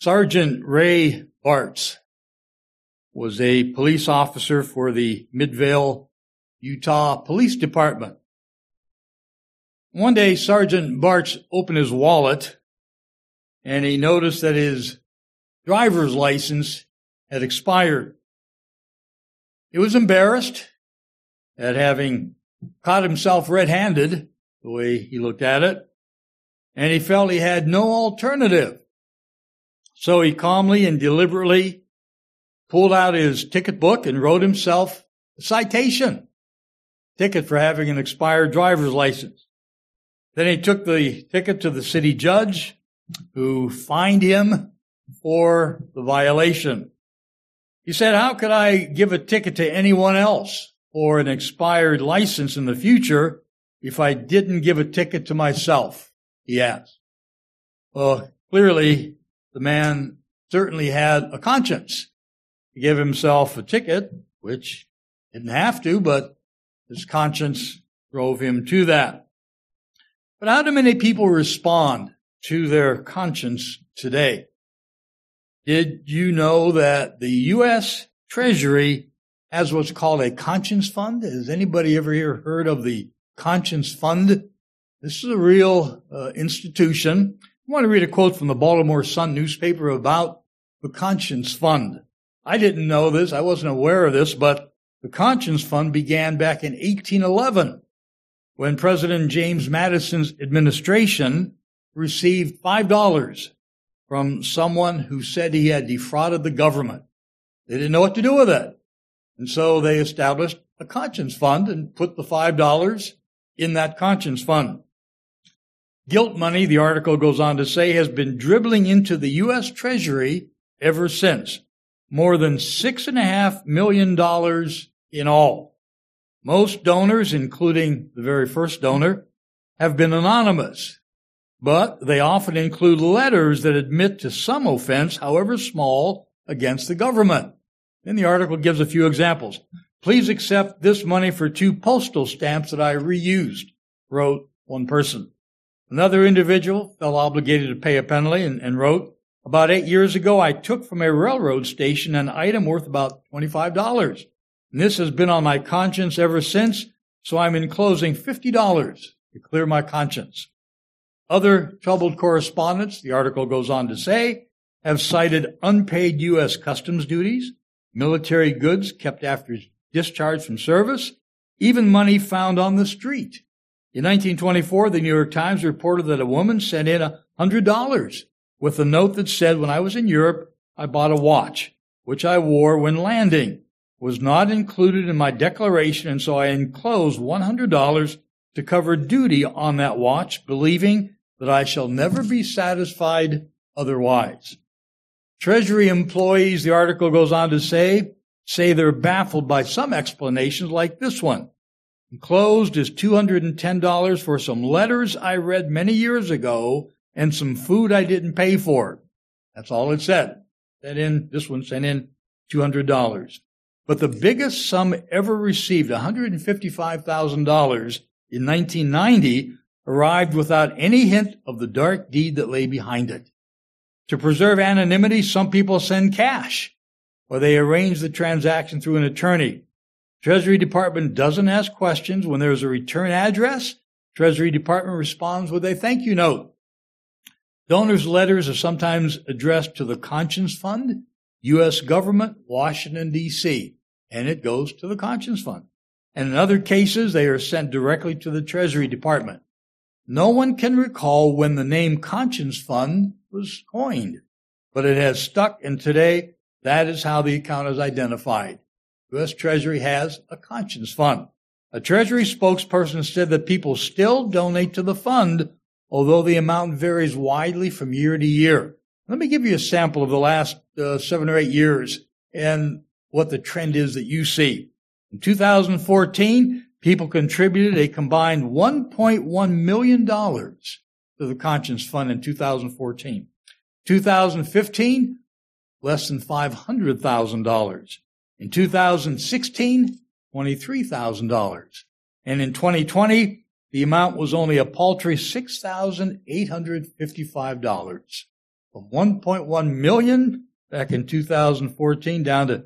Sergeant Ray Bartz was a police officer for the Midvale, Utah Police Department. One day, Sergeant Bartz opened his wallet and he noticed that his driver's license had expired. He was embarrassed at having caught himself red-handed, the way he looked at it, and he felt he had no alternative. So he calmly and deliberately pulled out his ticket book and wrote himself a citation, ticket for having an expired driver's license. Then he took the ticket to the city judge, who fined him for the violation. He said, "How could I give a ticket to anyone else for an expired license in the future if I didn't give a ticket to myself?" he asked. Well, clearly, the man certainly had a conscience to give himself a ticket, which didn't have to, but his conscience drove him to that. But how do many people respond to their conscience today? Did you know that the U.S. Treasury has what's called a conscience fund? Has anybody ever here heard of the conscience fund? This is a real institution. I want to read a quote from the Baltimore Sun newspaper about the Conscience Fund. I didn't know this. I wasn't aware of this, but the Conscience Fund began back in 1811 when President James Madison's administration received $5 from someone who said he had defrauded the government. They didn't know what to do with it. And so they established a conscience fund and put the $5 in that conscience fund. Guilt money, the article goes on to say, has been dribbling into the U.S. Treasury ever since. More than $6.5 million in all. Most donors, including the very first donor, have been anonymous, but they often include letters that admit to some offense, however small, against the government. Then the article gives a few examples. "Please accept this money for 2 postal stamps that I reused," wrote one person. Another individual felt obligated to pay a penalty and wrote, "About 8 years ago, I took from a railroad station an item worth about $25. And this has been on my conscience ever since, so I'm enclosing $50 to clear my conscience." Other troubled correspondents, the article goes on to say, have cited unpaid U.S. customs duties, military goods kept after discharge from service, even money found on the street. In 1924, the New York Times reported that a woman sent in $100 with a note that said, "When I was in Europe, I bought a watch, which I wore when landing. Was not included in my declaration, and so I enclosed $100 to cover duty on that watch, believing that I shall never be satisfied otherwise." Treasury employees, the article goes on to say they're baffled by some explanations like this one. "Enclosed is $210 for some letters I read many years ago and some food I didn't pay for." That's all it said. This one sent in $200. But the biggest sum ever received, $155,000 in 1990, arrived without any hint of the dark deed that lay behind it. To preserve anonymity, some people send cash, or they arrange the transaction through an attorney. Treasury Department doesn't ask questions. When there's a return address, Treasury Department responds with a thank you note. Donors' letters are sometimes addressed to the Conscience Fund, U.S. Government, Washington, D.C., and it goes to the Conscience Fund. And in other cases, they are sent directly to the Treasury Department. No one can recall when the name Conscience Fund was coined, but it has stuck, and today that is how the account is identified. U.S. Treasury has a Conscience Fund. A Treasury spokesperson said that people still donate to the fund, although the amount varies widely from year to year. Let me give you a sample of the last 7 or 8 years and what the trend is that you see. In 2014, people contributed a combined $1.1 million to the Conscience Fund in 2014. 2015, less than $500,000. In 2016, $23,000. And in 2020, the amount was only a paltry $6,855. from 1.1 million back in 2014 down to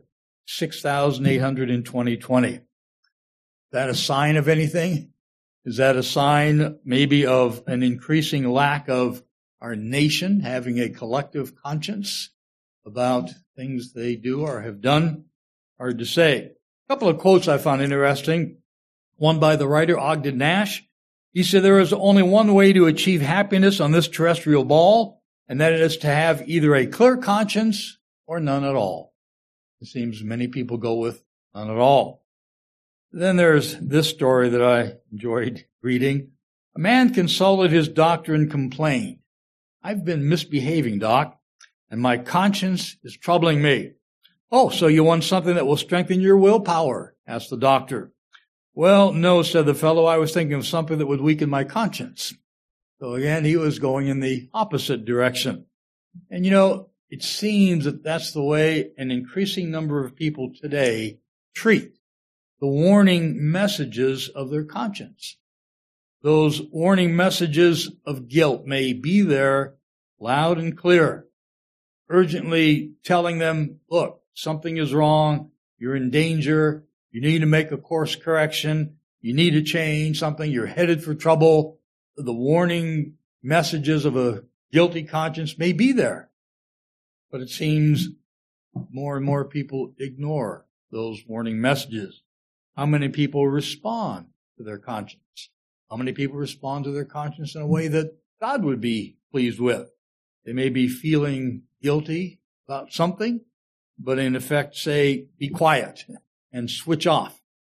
6,800 in 2020. Is that a sign of anything? Is that a sign maybe of an increasing lack of our nation having a collective conscience about things they do or have done? Hard to say. A couple of quotes I found interesting. One by the writer Ogden Nash. He said, there is only one way to achieve happiness on this terrestrial ball, and that is to have either a clear conscience or none at all. It seems many people go with none at all. Then there's this story that I enjoyed reading. A man consulted his doctor and complained, I've been misbehaving, doc, and my conscience is troubling me. Oh, so you want something that will strengthen your willpower? Asked the doctor. Well, no, said the fellow. I was thinking of something that would weaken my conscience. So again, he was going in the opposite direction. And it seems that that's the way an increasing number of people today treat the warning messages of their conscience. Those warning messages of guilt may be there loud and clear, urgently telling them, look, something is wrong, you're in danger, you need to make a course correction, you need to change something, you're headed for trouble. The warning messages of a guilty conscience may be there, but it seems more and more people ignore those warning messages. How many people respond to their conscience? How many people respond to their conscience in a way that God would be pleased with? They may be feeling guilty about something, but in effect say, be quiet and switch off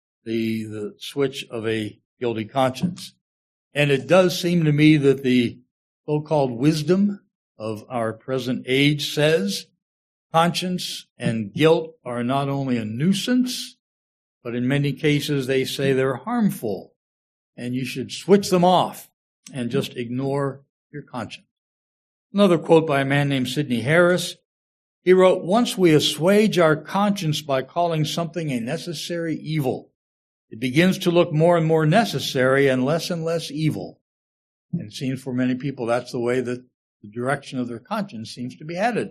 the switch of a guilty conscience. And it does seem to me that the so-called wisdom of our present age says conscience and guilt are not only a nuisance, but in many cases they say they're harmful, and you should switch them off and just ignore your conscience. Another quote by a man named Sidney Harris. He wrote, once we assuage our conscience by calling something a necessary evil, it begins to look more and more necessary and less evil. And it seems for many people that's the way that the direction of their conscience seems to be headed.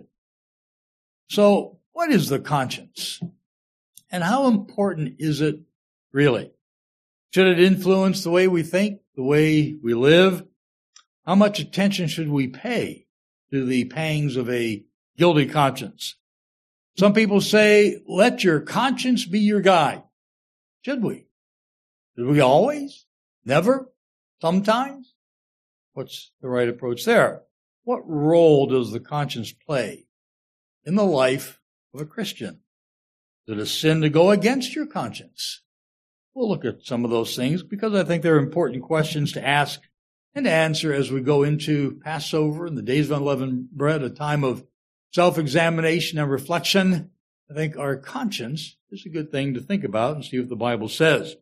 So what is the conscience? And how important is it really? Should it influence the way we think, the way we live? How much attention should we pay to the pangs of a guilty conscience? Some people say, let your conscience be your guide. Should we? Should we always? Never? Sometimes? What's the right approach there? What role does the conscience play in the life of a Christian? Is it a sin to go against your conscience? We'll look at some of those things because I think they're important questions to ask and to answer as we go into Passover and the days of unleavened bread, a time of self-examination and reflection. I think our conscience is a good thing to think about and see what the Bible says.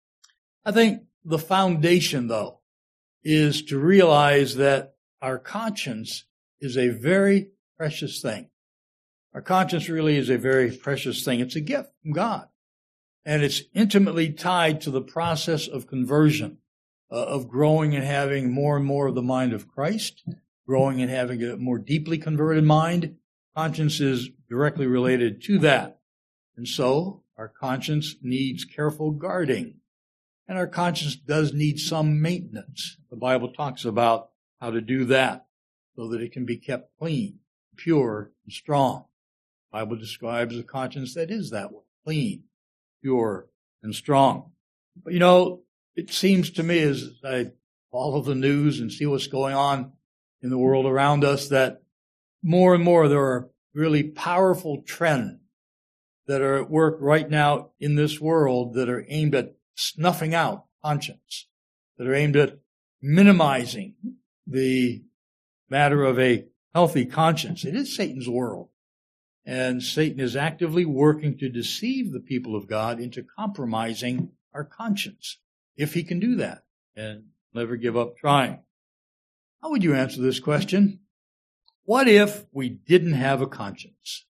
I think the foundation, though, is to realize that our conscience is a very precious thing. Our conscience really is a very precious thing. It's a gift from God. And it's intimately tied to the process of conversion, of growing and having more and more of the mind of Christ, growing and having a more deeply converted mind. Conscience is directly related to that. And so our conscience needs careful guarding. And our conscience does need some maintenance. The Bible talks about how to do that so that it can be kept clean, pure, and strong. The Bible describes a conscience that is that way, clean, pure, and strong. But it seems to me as I follow the news and see what's going on in the world around us that more and more there are really powerful trends that are at work right now in this world that are aimed at snuffing out conscience, that are aimed at minimizing the matter of a healthy conscience. It is Satan's world. And Satan is actively working to deceive the people of God into compromising our conscience, if he can do that, and never give up trying. How would you answer this question? What if we didn't have a conscience?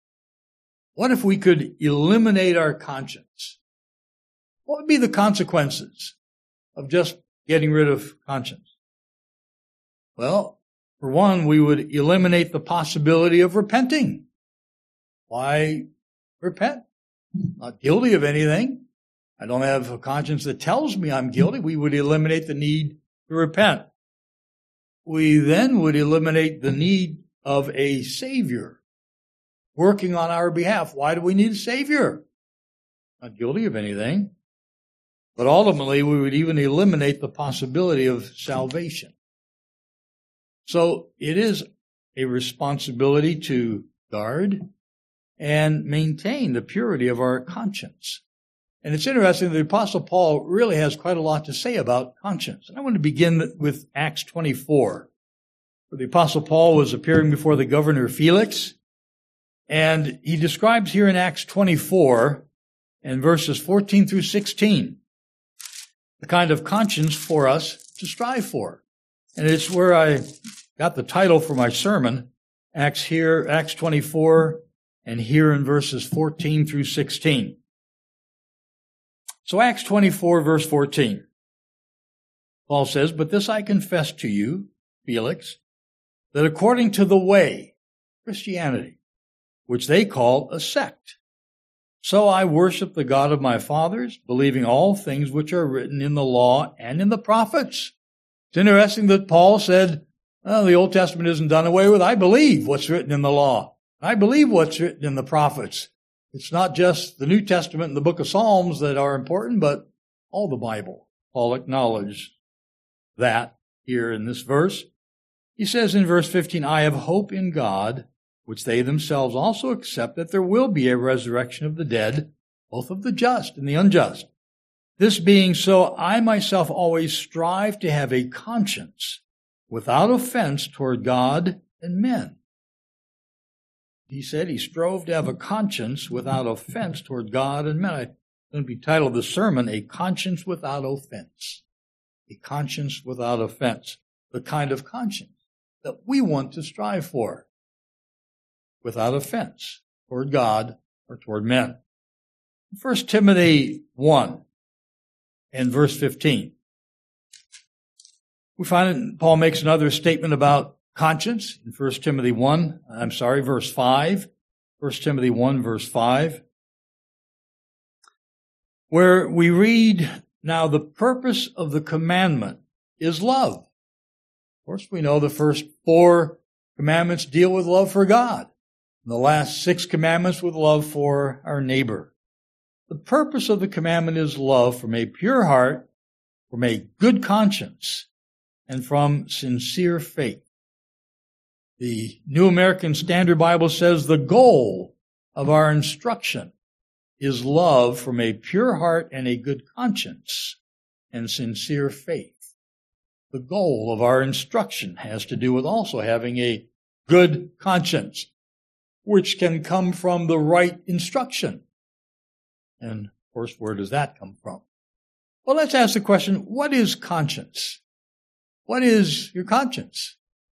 What if we could eliminate our conscience? What would be the consequences of just getting rid of conscience? Well, For one, we would eliminate the possibility of repenting. Why repent? Not guilty of anything. I don't have a conscience that tells me I'm guilty. We would eliminate the need to repent. We then would eliminate the need of a Savior working on our behalf. Why do we need a Savior? Not guilty of anything. But ultimately, we would even eliminate the possibility of salvation. So it is a responsibility to guard and maintain the purity of our conscience. And it's interesting that the Apostle Paul really has quite a lot to say about conscience. And I want to begin with Acts 24, where the Apostle Paul was appearing before the governor Felix. And he describes here in Acts 24 and verses 14 through 16 the kind of conscience for us to strive for. And it's where I got the title for my sermon, Acts 24, and here in verses 14 through 16. So Acts 24, verse 14. Paul says, "But this I confess to you, Felix, that according to the way, Christianity, which they call a sect, so I worship the God of my fathers, believing all things which are written in the law and in the prophets." It's interesting that Paul said, "Oh, the Old Testament isn't done away with. I believe what's written in the law. I believe what's written in the prophets." It's not just the New Testament and the book of Psalms that are important, but all the Bible. Paul acknowledged that here in this verse. He says in verse 15, "I have hope in God, which they themselves also accept, that there will be a resurrection of the dead, both of the just and the unjust. This being so, I myself always strive to have a conscience without offense toward God and men." He said he strove to have a conscience without offense toward God and men. I'm going to be titled the sermon, "A Conscience Without Offense." A conscience without offense. The kind of conscience that we want to strive for. Without offense toward God or toward men. 1 Timothy 1 and verse 15. We find that Paul makes another statement about conscience in verse 5. 1 Timothy 1, verse 5. Where we read, "Now the purpose of the commandment is love." Of course, we know the first 4 commandments deal with love for God. The last 6 commandments with love for our neighbor. The purpose of the commandment is love from a pure heart, from a good conscience, and from sincere faith. The New American Standard Bible says the goal of our instruction is love from a pure heart and a good conscience and sincere faith. The goal of our instruction has to do with also having a good conscience, which can come from the right instruction. And, of course, where does that come from? Well, let's ask the question, what is conscience? What is your conscience?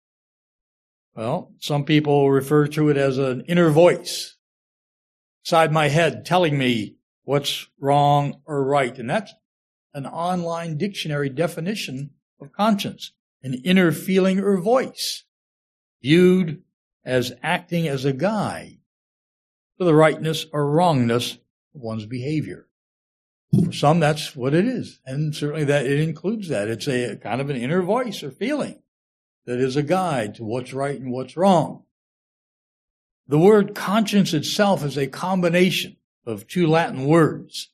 Well, some people refer to it as an inner voice inside my head telling me what's wrong or right. And that's an online dictionary definition of conscience, an inner feeling or voice, viewed as acting as a guide to the rightness or wrongness of one's behavior. For some, that's what it is. And certainly that it includes that. It's a kind of an inner voice or feeling that is a guide to what's right and what's wrong. The word conscience itself is a combination of 2 Latin words.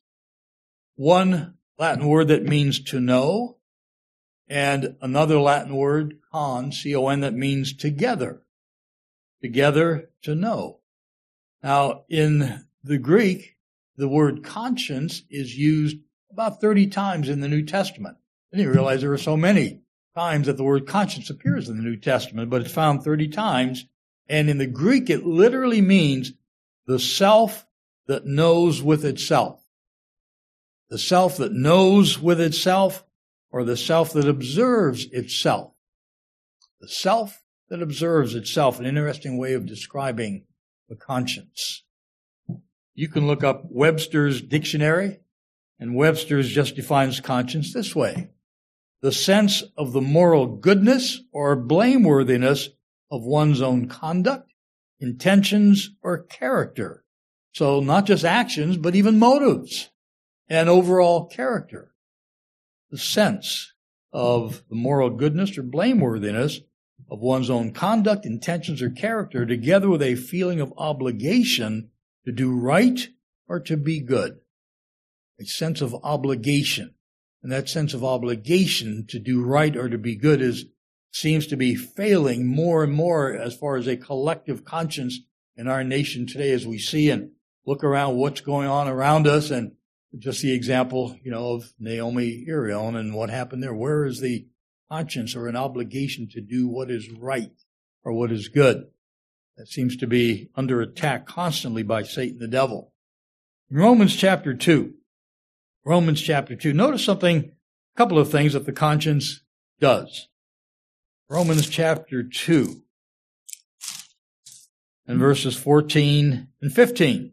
One Latin word that means to know, and another Latin word, C-O-N, that means together. Together to know. Now, in the Greek, the word conscience is used about 30 times in the New Testament. I didn't realize there were so many times that the word conscience appears in the New Testament, but it's found 30 times. And in the Greek, it literally means the self that knows with itself. The self that knows with itself, or the self that observes itself. The self that observes itself, an interesting way of describing the conscience. You can look up Webster's dictionary, and Webster's just defines conscience this way. the sense of the moral goodness or blameworthiness of one's own conduct, intentions, or character. So not just actions, but even motives and overall character. The sense of the moral goodness or blameworthiness of one's own conduct, intentions, or character, together with a feeling of obligation to do right or to be good. A sense of obligation. And that sense of obligation to do right or to be good seems to be failing more and more as far as a collective conscience in our nation today, as we see and look around what's going on around us, and just the example, of Naomi Irion and what happened there. Where is the conscience or an obligation to do what is right or what is good? That seems to be under attack constantly by Satan the devil. In Romans chapter 2, notice a couple of things that the conscience does. Romans chapter 2 and verses 14 and 15.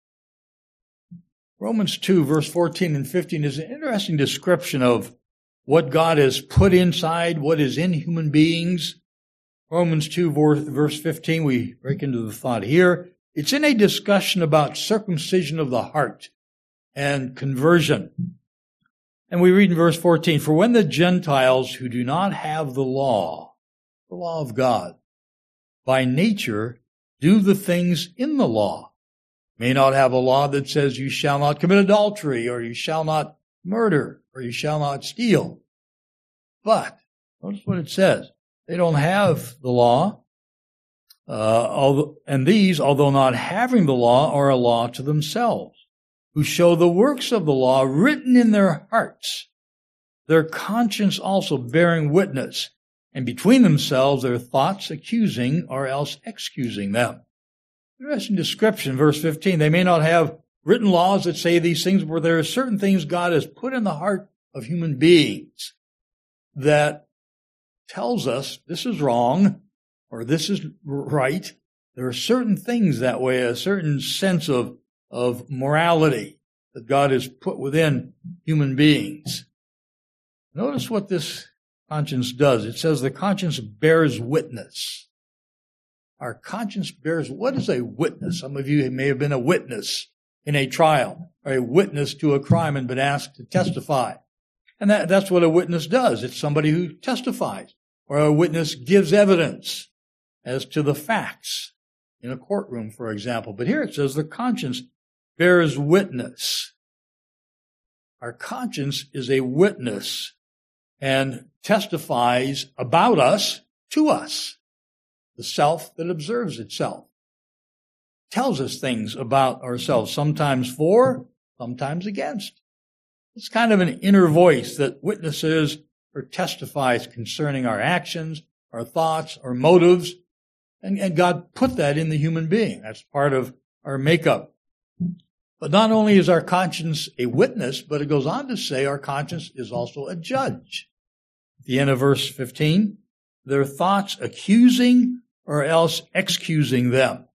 Romans 2, verse 14 and 15 is an interesting description of what God has put inside, what is in human beings. Romans 2, verse 15, we break into the thought here. It's in a discussion about circumcision of the heart and conversion. And we read in verse 14, "For when the Gentiles who do not have the law of God, by nature do the things in the law, may not have a law that says you shall not commit adultery, or you shall not murder, or you shall not steal." But, notice what it says. They don't have the law, and these, although not having the law, are a law to themselves, who show the works of the law written in their hearts, their conscience also bearing witness, and between themselves their thoughts accusing or else excusing them. Interesting description, verse 15. They may not have written laws that say these things, but there are certain things God has put in the heart of human beings that tells us this is wrong or this is right. There are certain things that way, a certain sense of morality that God has put within human beings. Notice what this conscience does. It says the conscience bears witness. Our conscience bears, what is a witness? Some of you may have been a witness in a trial, or a witness to a crime and been asked to testify. And that's what a witness does. It's somebody who testifies, or a witness gives evidence as to the facts in a courtroom, for example. But here it says the conscience bears witness. Our conscience is a witness and testifies about us to us. The self that observes itself tells us things about ourselves, sometimes for, sometimes against. It's kind of an inner voice that witnesses or testifies concerning our actions, our thoughts, our motives, and God put that in the human being. That's part of our makeup. But not only is our conscience a witness, but it goes on to say our conscience is also a judge. At the end of verse 15, their thoughts accusing or else excusing them.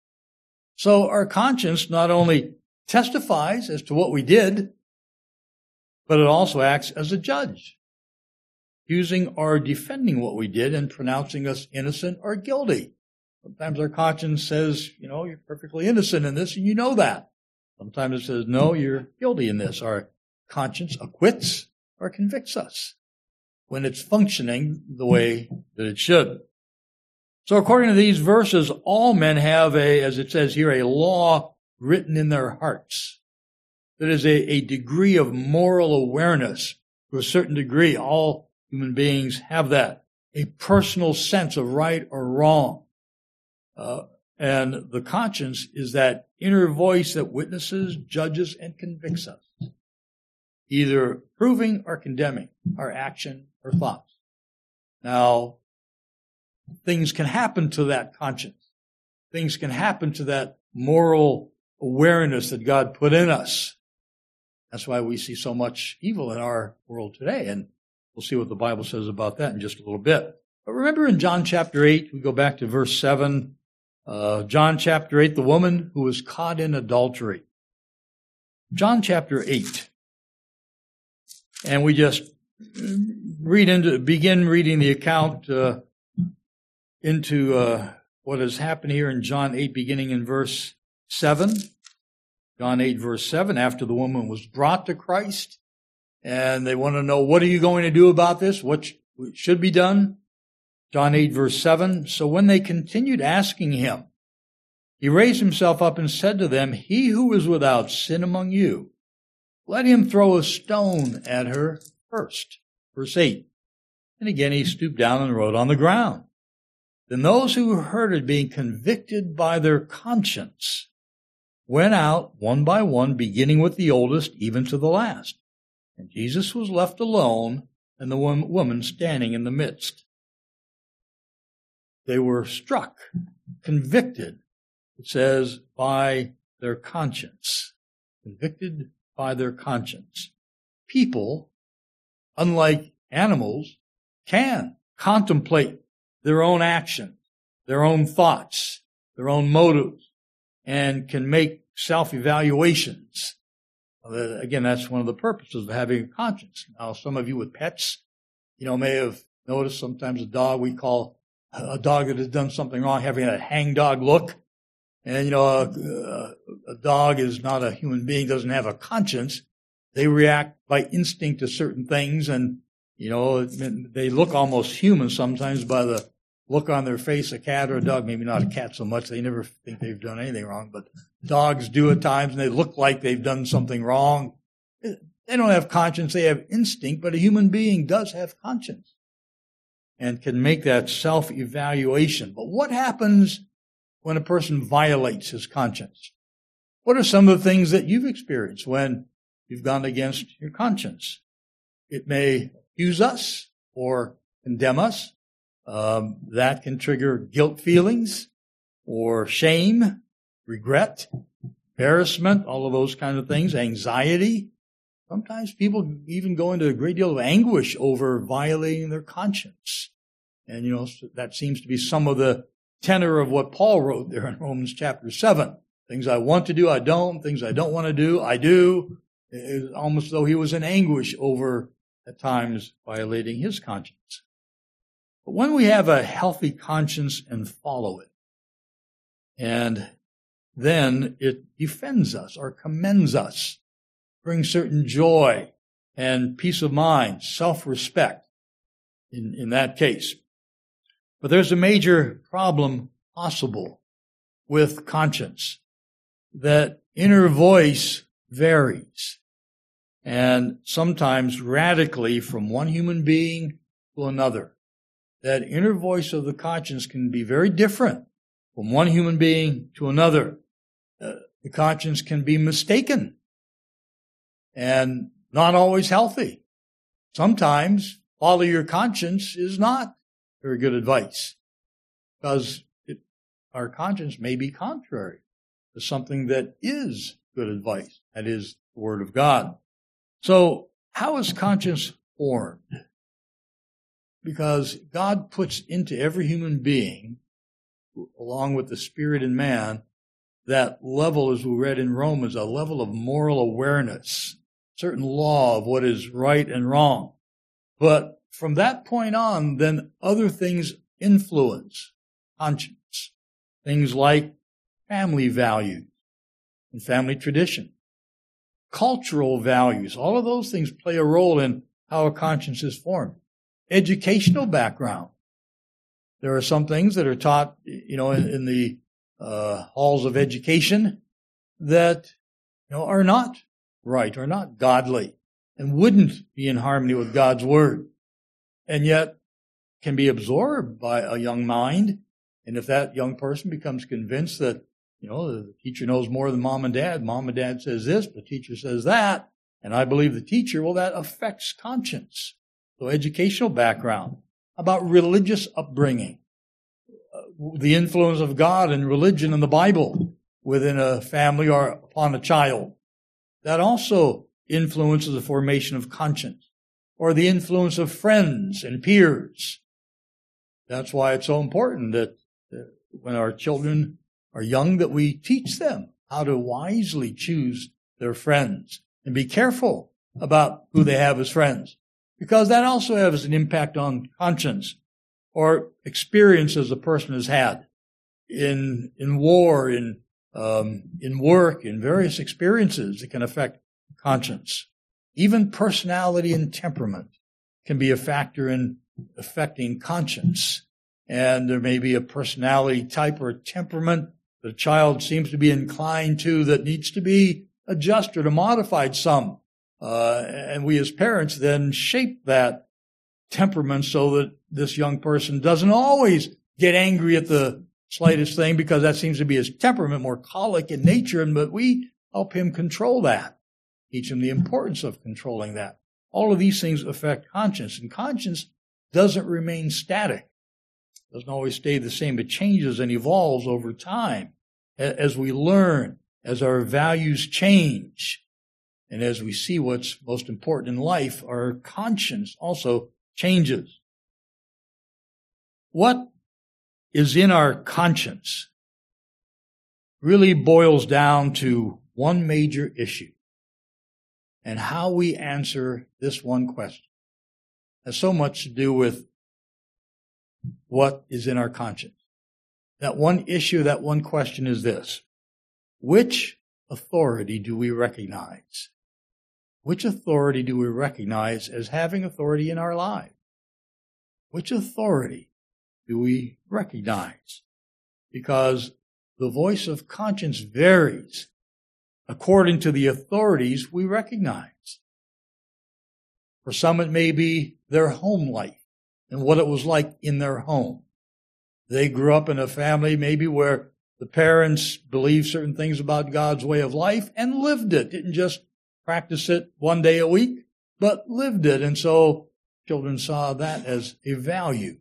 So our conscience not only testifies as to what we did, but it also acts as a judge, accusing or defending what we did and pronouncing us innocent or guilty. Sometimes our conscience says, you're perfectly innocent in this, and you know that. Sometimes it says, no, you're guilty in this. Our conscience acquits or convicts us when it's functioning the way that it should. So according to these verses, all men have as it says here, a law written in their hearts. That is a degree of moral awareness. To a certain degree, all human beings have that. A personal sense of right or wrong. And the conscience is that inner voice that witnesses, judges, and convicts us, either approving or condemning our action or thoughts. Now, things can happen to that conscience. Things can happen to that moral awareness that God put in us. That's why we see so much evil in our world today, and we'll see what the Bible says about that in just a little bit. But remember in John chapter 8, we go back to verse 7, John chapter 8, the woman who was caught in adultery. John chapter 8. And we just begin reading the account into what has happened here in John 8, beginning in verse 7. John 8, verse 7, after the woman was brought to Christ, and they want to know, what are you going to do about this? What should be done? John 8, verse 7, so when they continued asking him, he raised himself up and said to them, he who is without sin among you, let him throw a stone at her first. Verse 8, and again he stooped down and wrote on the ground. Then those who heard it, being convicted by their conscience, went out one by one, beginning with the oldest, even to the last. And Jesus was left alone, and the woman standing in the midst. They were struck, convicted, it says, by their conscience. Convicted by their conscience. People, unlike animals, can contemplate their own actions, their own thoughts, their own motives, and can make self-evaluations. Again, that's one of the purposes of having a conscience. Now, some of you with pets, may have noticed sometimes a dog we call a dog that has done something wrong, having a hangdog look. And, a dog is not a human being, doesn't have a conscience. They react by instinct to certain things, and, they look almost human sometimes by the look on their face. A cat or a dog, maybe not a cat so much, they never think they've done anything wrong, but dogs do at times, and they look like they've done something wrong. They don't have conscience, they have instinct, but a human being does have conscience and can make that self-evaluation. But what happens when a person violates his conscience? What are some of the things that you've experienced when you've gone against your conscience? It may accuse us or condemn us. That can trigger guilt feelings or shame, regret, embarrassment, all of those kinds of things, anxiety. Sometimes people even go into a great deal of anguish over violating their conscience. And, that seems to be some of the tenor of what Paul wrote there in Romans chapter 7. Things I want to do, I don't. Things I don't want to do, I do. It's almost though he was in anguish over, at times, violating his conscience. But when we have a healthy conscience and follow it, and then it defends us or commends us, brings certain joy and peace of mind, self-respect in that case. But there's a major problem possible with conscience. That inner voice varies, and sometimes radically from one human being to another. That inner voice of the conscience can be very different from one human being to another. The conscience can be mistaken and not always healthy. Sometimes follow your conscience is not very good advice because our conscience may be contrary to something that is good advice. That is the Word of God. So how is conscience formed? Because God puts into every human being, along with the Spirit in man, that level, as we read in Romans, a level of moral awareness, certain law of what is right and wrong. But from that point on, then other things influence conscience. Things like family values and family tradition, cultural values. All of those things play a role in how a conscience is formed. Educational background. There are some things that are taught, in the halls of education that, are not right, are not godly, and wouldn't be in harmony with God's Word, and yet can be absorbed by a young mind. And if that young person becomes convinced that, the teacher knows more than mom and dad says this, the teacher says that, and I believe the teacher, well, that affects conscience. So educational background, about religious upbringing, the influence of God and religion and the Bible within a family or upon a child. That also influences the formation of conscience, or the influence of friends and peers. That's why it's so important that when our children are young, that we teach them how to wisely choose their friends and be careful about who they have as friends. because that also has an impact on conscience or experiences a person has had in war, in work, in various experiences that can affect conscience. Even personality and temperament can be a factor in affecting conscience. And there may be a personality type or a temperament that a child seems to be inclined to that needs to be adjusted or modified some. And we as parents then shape that temperament so that this young person doesn't always get angry at the slightest thing, because that seems to be his temperament, more colic in nature, but we help him control that, teach him the importance of controlling that. All of these things affect conscience, and conscience doesn't remain static. It doesn't always stay the same. It changes and evolves over time as we learn, as our values change, and as we see what's most important in life. Our conscience also changes. What is in our conscience really boils down to one major issue, and how we answer this one question has so much to do with what is in our conscience. That one issue, that one question is this: which authority do we recognize? Which authority do we recognize as having authority in our lives? Which authority do we recognize? Because the voice of conscience varies according to the authorities we recognize. For some, it may be their home life and what it was like in their home. They grew up in a family maybe where the parents believed certain things about God's way of life and lived it. Didn't just practice it one day a week, but lived it. And so children saw that as a value.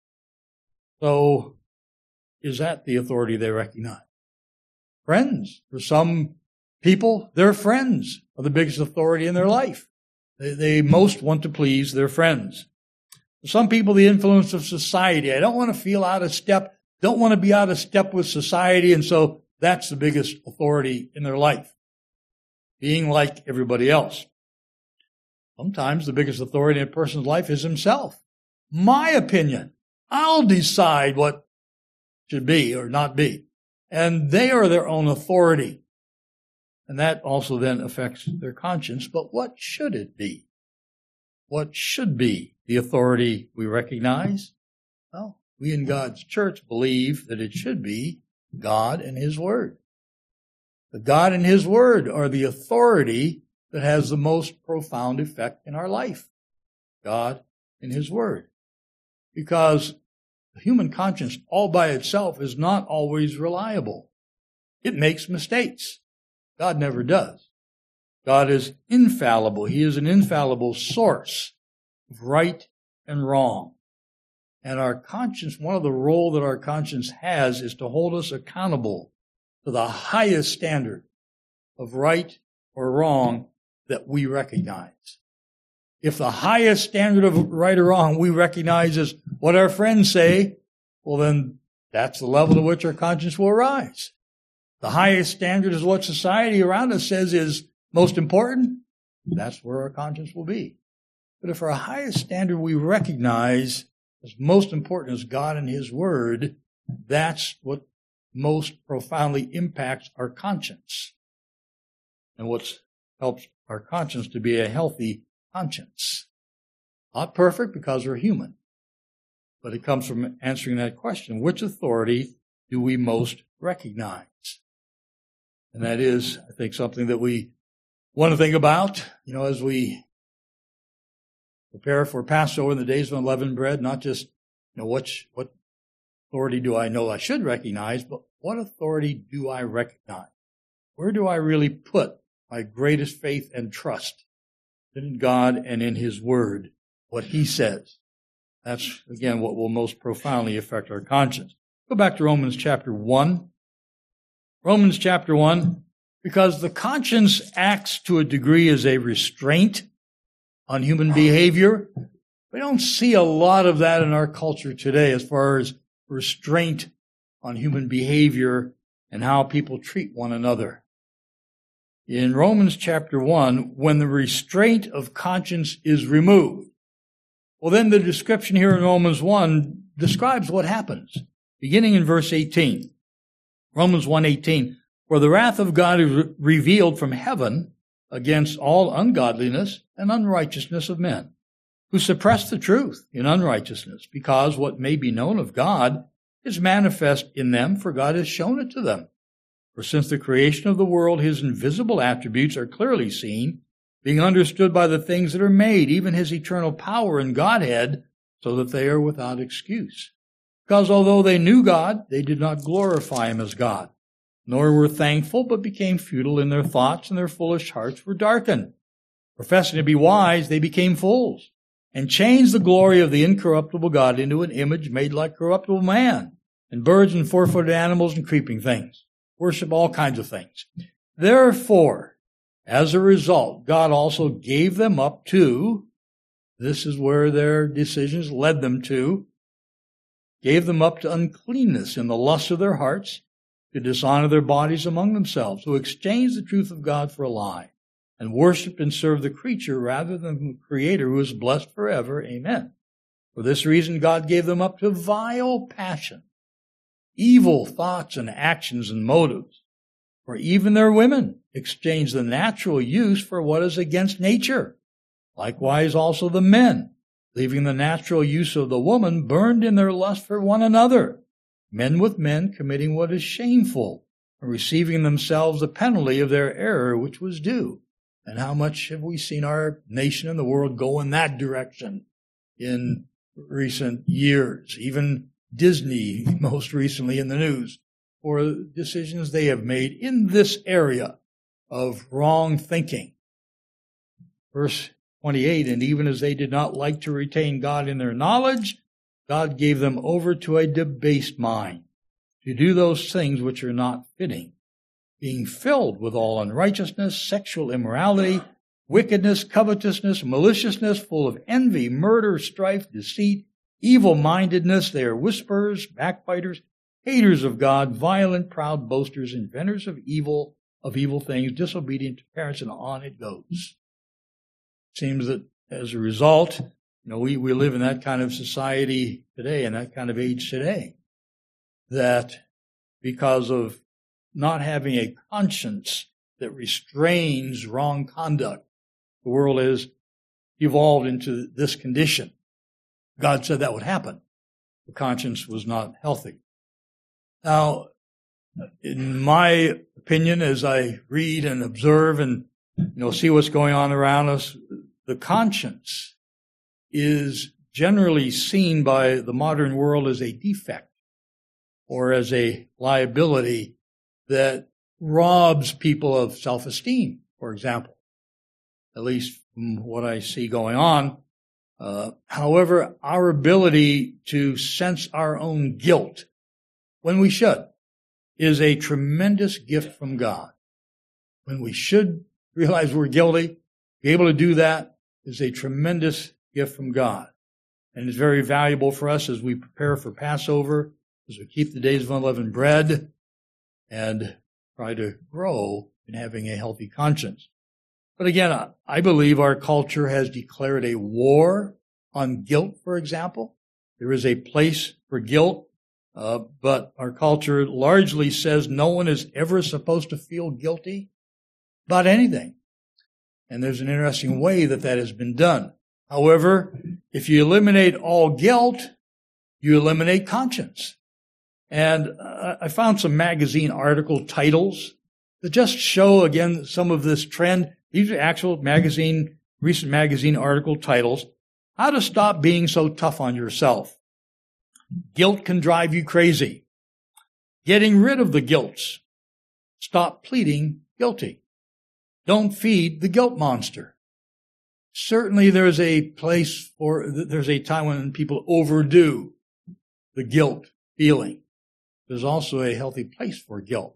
So is that the authority they recognize? Friends. For some people, their friends are the biggest authority in their life. They most want to please their friends. For some people, the influence of society. I don't want to feel out of step, don't want to be out of step with society, and so that's the biggest authority in their life, being like everybody else. Sometimes the biggest authority in a person's life is himself. My opinion. I'll decide what should be or not be. And they are their own authority. And that also then affects their conscience. But what should it be? What should be the authority we recognize? Well, we in God's church believe that it should be God and His Word. That God and His Word are the authority that has the most profound effect in our life. God and His Word. Because the human conscience all by itself is not always reliable. It makes mistakes. God never does. God is infallible. He is an infallible source of right and wrong. And our conscience, one of the roles that our conscience has is to hold us accountable to the highest standard of right or wrong that we recognize. If the highest standard of right or wrong we recognize is what our friends say, well then that's the level to which our conscience will rise. The highest standard is what society around us says is most important. That's where our conscience will be. But if our highest standard we recognize as most important is God and His Word, that's what most profoundly impacts our conscience. And what helps our conscience to be a healthy conscience. Not perfect because we're human. But it comes from answering that question. Which authority do we most recognize? And that is, I think, something that we want to think about, as we prepare for Passover in the days of unleavened bread, not just, what authority do I know I should recognize, but what authority do I recognize? Where do I really put my greatest faith and trust? In God and in His Word, what He says. That's, again, what will most profoundly affect our conscience. Go back to Romans chapter 1. Romans chapter 1, because the conscience acts to a degree as a restraint on human behavior. We don't see a lot of that in our culture today as far as restraint on human behavior and how people treat one another. In Romans chapter 1, when the restraint of conscience is removed, Well, then the description here in Romans 1 describes what happens, beginning in verse 18. Romans 1:18, for the wrath of God is revealed from heaven against all ungodliness and unrighteousness of men, who suppress the truth in unrighteousness, because what may be known of God is manifest in them, for God has shown it to them. For since the creation of the world, his invisible attributes are clearly seen, being understood by the things that are made, even his eternal power and Godhead, so that they are without excuse. Because although they knew God, they did not glorify him as God, nor were thankful, but became futile in their thoughts, and their foolish hearts were darkened. Professing to be wise, they became fools, and changed the glory of the incorruptible God into an image made like corruptible man, and birds and four-footed animals and creeping things. Worship all kinds of things. Therefore, as a result, God also gave them up to, this is where their decisions led them to, gave them up to uncleanness in the lust of their hearts, to dishonor their bodies among themselves, who exchanged the truth of God for a lie, and worshiped and served the creature rather than the Creator, who is blessed forever. Amen. For this reason, God gave them up to vile passion, evil thoughts and actions and motives. For even their women exchanged the natural use for what is against nature. Likewise also the men, leaving the natural use of the woman, burned in their lust for one another, men with men committing what is shameful, and receiving themselves the penalty of their error which was due. And how much have we seen our nation and the world go in that direction in recent years? Even Disney, most recently in the news, for decisions they have made in this area of wrong thinking. Verse 28, and even as they did not like to retain God in their knowledge, God gave them over to a debased mind, to do those things which are not fitting, being filled with all unrighteousness, sexual immorality, wickedness, covetousness, maliciousness, full of envy, murder, strife, deceit, evil-mindedness. They are whisperers, backbiters, haters of God, violent, proud, boasters, inventors of evil things, disobedient to parents, and on it goes. Seems that as a result, we live in that kind of society today, in that kind of age today, that because of not having a conscience that restrains wrong conduct, the world has evolved into this condition. God said that would happen. The conscience was not healthy. Now, in my opinion, as I read and observe and see what's going on around us, the conscience is generally seen by the modern world as a defect or as a liability that robs people of self-esteem, for example, at least from what I see going on. However, our ability to sense our own guilt when we should is a tremendous gift from God. When we should realize we're guilty, be able to do that is a tremendous gift from God. And it's very valuable for us as we prepare for Passover, as we keep the days of unleavened bread, and try to grow in having a healthy conscience. But again, I believe our culture has declared a war on guilt, for example. There is a place for guilt, but our culture largely says no one is ever supposed to feel guilty about anything. And there's an interesting way that has been done. However, if you eliminate all guilt, you eliminate conscience. And I found some magazine article titles that just show, again, some of this trend. These are actual recent magazine article titles. How to stop being so tough on yourself. Guilt can drive you crazy. Getting rid of the guilts. Stop pleading guilty. Don't feed the guilt monster. Certainly there's a time when people overdo the guilt feeling. There's also a healthy place for guilt.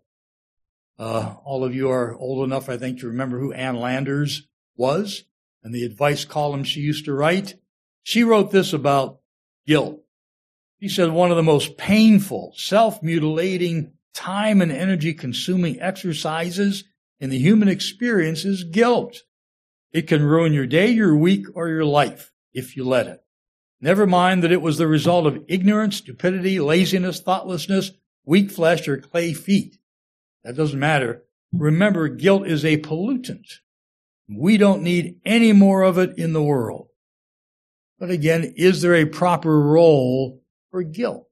All of you are old enough, I think, to remember who Ann Landers was and the advice column she used to write. She wrote this about guilt. She said one of the most painful, self-mutilating, time and energy-consuming exercises in the human experience is guilt. It can ruin your day, your week, or your life if you let it. Never mind that it was the result of ignorance, stupidity, laziness, thoughtlessness, weak flesh, or clay feet. That doesn't matter. Remember, guilt is a pollutant. We don't need any more of it in the world. But again, is there a proper role for guilt?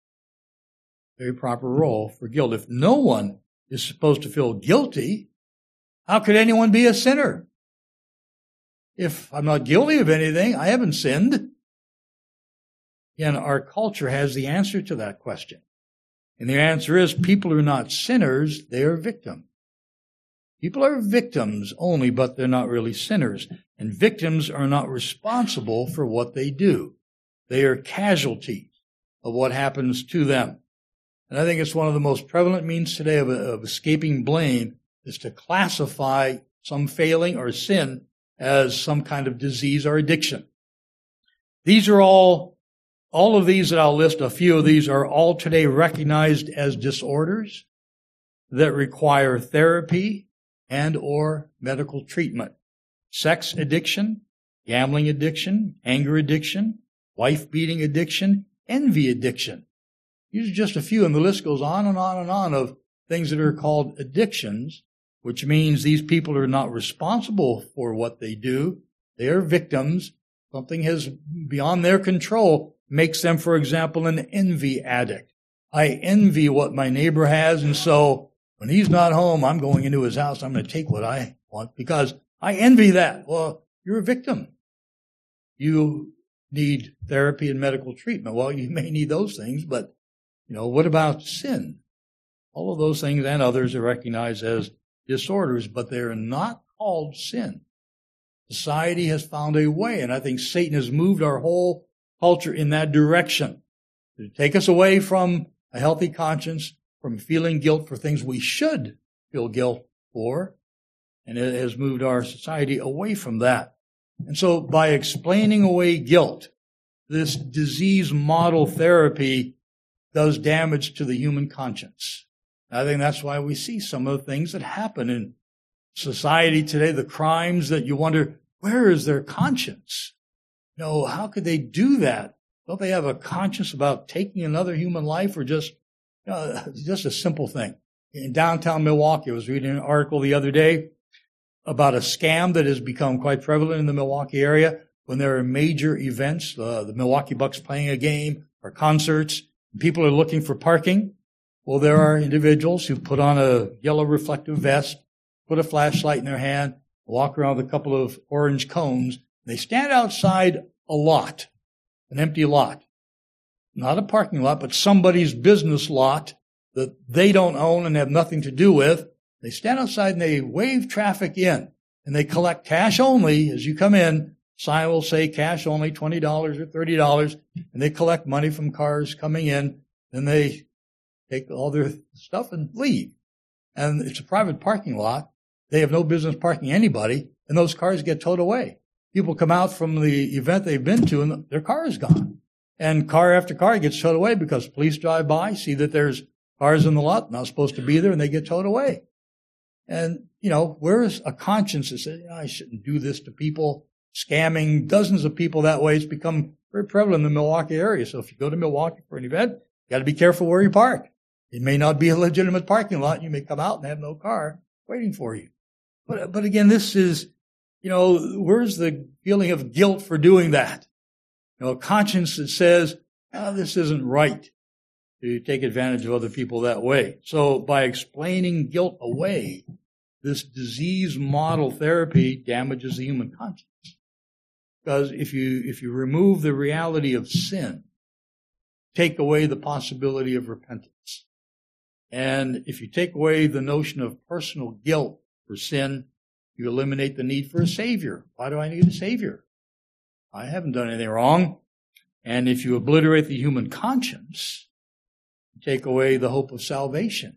A proper role for guilt. If no one is supposed to feel guilty, how could anyone be a sinner? If I'm not guilty of anything, I haven't sinned. Again, our culture has the answer to that question. And the answer is people are not sinners, they are victims. People are victims only, but they're not really sinners. And victims are not responsible for what they do. They are casualties of what happens to them. And I think it's one of the most prevalent means today of escaping blame is to classify some failing or sin as some kind of disease or addiction. These are all of these that I'll list, a few of these are all today recognized as disorders that require therapy and or medical treatment. Sex addiction, gambling addiction, anger addiction, wife-beating addiction, envy addiction. These are just a few, and the list goes on and on and on of things that are called addictions, which means these people are not responsible for what they do. They are victims. Something is beyond their control makes them, for example, an envy addict. I envy what my neighbor has, and so when he's not home, I'm going into his house. I'm going to take what I want because I envy that. Well, you're a victim. You need therapy and medical treatment. Well, you may need those things, but, what about sin? All of those things and others are recognized as disorders, but they're not called sin. Society has found a way, and I think Satan has moved our whole culture in that direction to take us away from a healthy conscience, from feeling guilt for things we should feel guilt for, and it has moved our society away from that. And so by explaining away guilt, this disease model therapy does damage to the human conscience. I think that's why we see some of the things that happen in society today, the crimes that you wonder, where is their conscience? How could they do that? Don't they have a conscience about taking another human life or just a simple thing? In downtown Milwaukee, I was reading an article the other day about a scam that has become quite prevalent in the Milwaukee area when there are major events, the Milwaukee Bucks playing a game or concerts, and people are looking for parking. Well, there are individuals who put on a yellow reflective vest, put a flashlight in their hand, walk around with a couple of orange cones. They stand outside a lot, an empty lot. Not a parking lot, but somebody's business lot that they don't own and have nothing to do with. They stand outside and they wave traffic in, and they collect cash only as you come in. Sign will say cash only, $20 or $30, and they collect money from cars coming in. Then they take all their stuff and leave. And it's a private parking lot. They have no business parking anybody, and those cars get towed away. People come out from the event they've been to, and their car is gone. And car after car gets towed away because police drive by, see that there's cars in the lot not supposed to be there, and they get towed away. And, where is a conscience that says, I shouldn't do this to people, scamming dozens of people that way? It's become very prevalent in the Milwaukee area. So if you go to Milwaukee for an event, you got to be careful where you park. It may not be a legitimate parking lot. You may come out and have no car waiting for you. But again, this is, where's the feeling of guilt for doing that? A conscience that says, this isn't right to take advantage of other people that way. So by explaining guilt away, this disease model therapy damages the human conscience. Because if you remove the reality of sin, take away the possibility of repentance. And if you take away the notion of personal guilt for sin, you eliminate the need for a Savior. Why do I need a Savior? I haven't done anything wrong. And if you obliterate the human conscience, you take away the hope of salvation.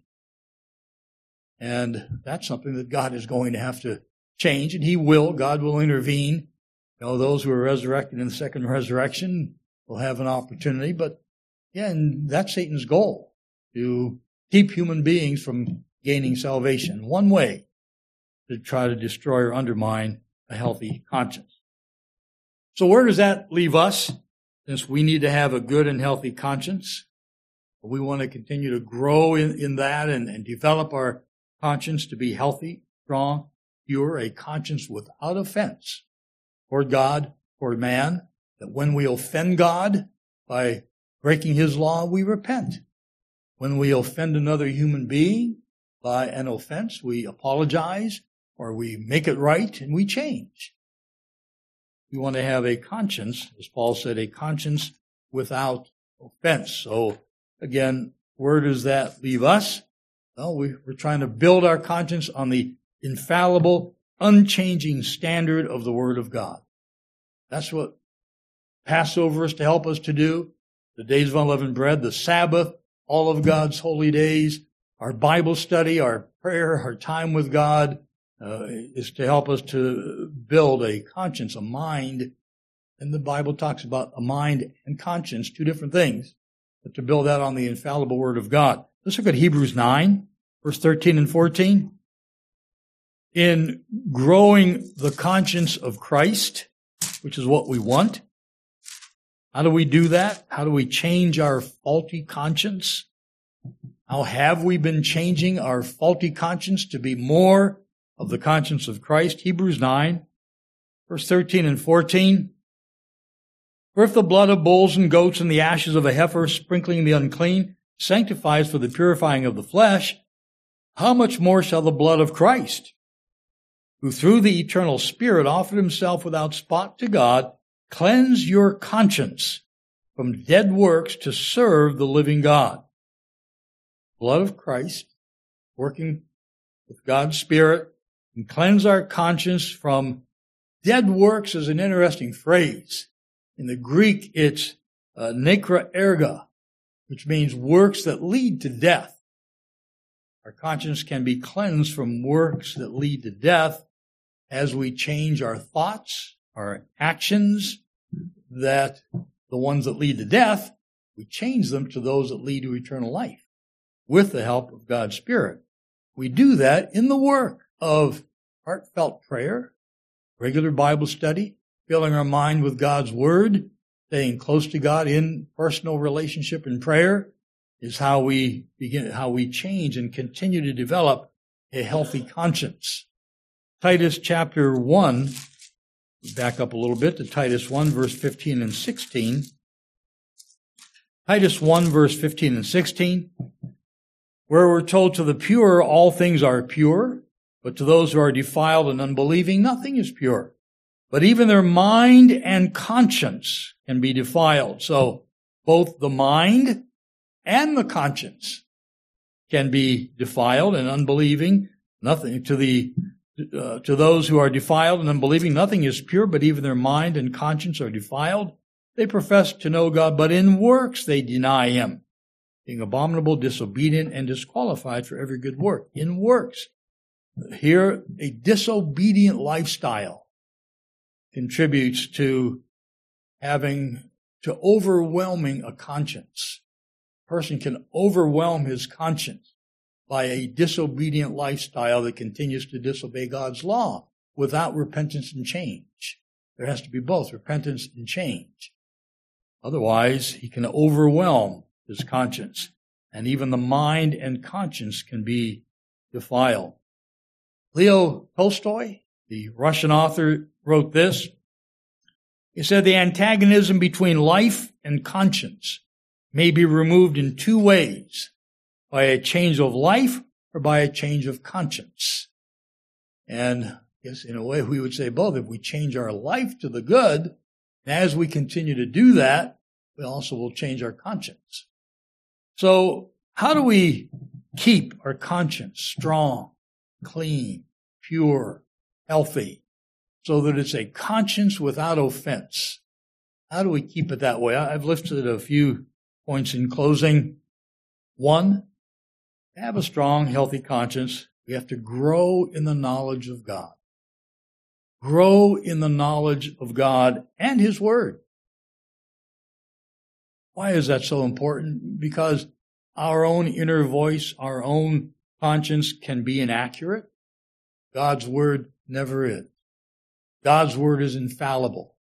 And that's something that God is going to have to change, and He will. God will intervene. Those who are resurrected in the second resurrection will have an opportunity. But, and that's Satan's goal, to keep human beings from gaining salvation. One way to try to destroy or undermine a healthy conscience. So where does that leave us? since we need to have a good and healthy conscience, we want to continue to grow in that and develop our conscience to be healthy, strong, pure, a conscience without offense toward God, toward man, that when we offend God by breaking his law, we repent. When we offend another human being by an offense, we apologize or we make it right and we change. We want to have a conscience, as Paul said, a conscience without offense. So again, where does that leave us? Well, we're trying to build our conscience on the infallible, unchanging standard of the Word of God. That's what Passover is to help us to do. The days of unleavened bread, the Sabbath, all of God's holy days, our Bible study, our prayer, our time with God is to help us to build a conscience, a mind. And the Bible talks about a mind and conscience, two different things, but to build that on the infallible Word of God. Let's look at Hebrews 9, verse 13 and 14. In growing the conscience of Christ, which is what we want, how do we do that? How do we change our faulty conscience? How have we been changing our faulty conscience to be more of the conscience of Christ? Hebrews 9, verse 13 and 14. For if the blood of bulls and goats and the ashes of a heifer sprinkling the unclean sanctifies for the purifying of the flesh, how much more shall the blood of Christ, who through the eternal Spirit offered himself without spot to God, cleanse your conscience from dead works to serve the living God? Blood of Christ, working with God's Spirit, and cleanse our conscience from dead works is an interesting phrase. In the Greek, it's nekra erga, which means works that lead to death. Our conscience can be cleansed from works that lead to death as we change our thoughts, our actions, that the ones that lead to death, we change them to those that lead to eternal life with the help of God's Spirit. We do that in the work of heartfelt prayer, regular Bible study, filling our mind with God's Word, staying close to God in personal relationship and prayer is how we change and continue to develop a healthy conscience. Titus chapter 1, back up a little bit to Titus 1, verse 15 and 16. Titus 1, verse 15 and 16, where we're told, to the pure all things are pure, but to those who are defiled and unbelieving nothing is pure. But even their mind and conscience can be defiled. So both the mind and the conscience can be defiled and unbelieving. Nothing to those who are defiled and unbelieving, nothing is pure, but even their mind and conscience are defiled. They profess to know God, but in works they deny him, being abominable, disobedient, and disqualified for every good work. In works. Here, a disobedient lifestyle contributes to overwhelming a conscience. A person can overwhelm his conscience by a disobedient lifestyle that continues to disobey God's law without repentance and change. There has to be both repentance and change. Otherwise, he can overwhelm his conscience, and even the mind and conscience can be defiled. Leo Tolstoy, the Russian author, wrote this. He said, the antagonism between life and conscience may be removed in two ways, by a change of life or by a change of conscience. And yes, in a way we would say both. If we change our life to the good, and as we continue to do that, we also will change our conscience. So how do we keep our conscience strong, clean, pure, healthy, so that it's a conscience without offense? How do we keep it that way? I've listed a few points in closing. One, to have a strong, healthy conscience, we have to grow in the knowledge of God. Grow in the knowledge of God and His Word. Why is that so important? Because our own inner voice, our own conscience can be inaccurate. God's Word never is. God's Word is infallible.